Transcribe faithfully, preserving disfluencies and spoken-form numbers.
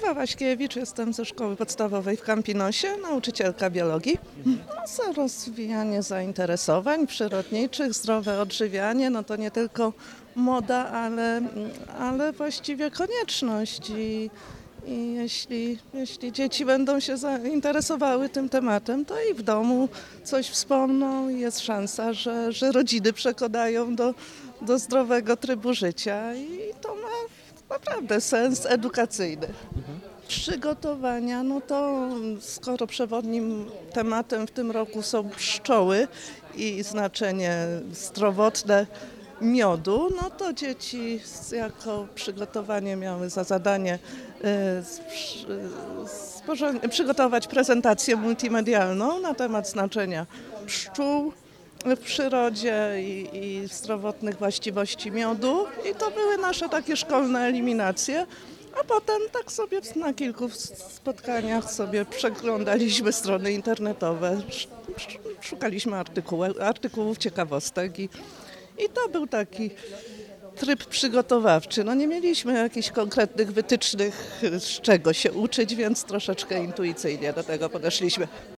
Ewa Waśkiewicz, jestem ze szkoły podstawowej w Campinosie, nauczycielka biologii. No, za rozwijanie zainteresowań przyrodniczych, zdrowe odżywianie, no to nie tylko moda, ale, ale właściwie konieczność. I, i jeśli, jeśli dzieci będą się zainteresowały tym tematem, to i w domu coś wspomną i jest szansa, że, że rodziny przekonają do, do zdrowego trybu życia i to ma naprawdę sens edukacyjny. Przygotowania, no to skoro przewodnim tematem w tym roku są pszczoły i znaczenie zdrowotne miodu, no to dzieci jako przygotowanie miały za zadanie y, przygotować prezentację multimedialną na temat znaczenia pszczół w przyrodzie i, i zdrowotnych właściwości miodu i to były nasze takie szkolne eliminacje, a potem tak sobie na kilku spotkaniach sobie przeglądaliśmy strony internetowe, szukaliśmy artykułów, artykułów ciekawostek i, i to był taki tryb przygotowawczy. No nie mieliśmy jakichś konkretnych wytycznych, z czego się uczyć, więc troszeczkę intuicyjnie do tego podeszliśmy.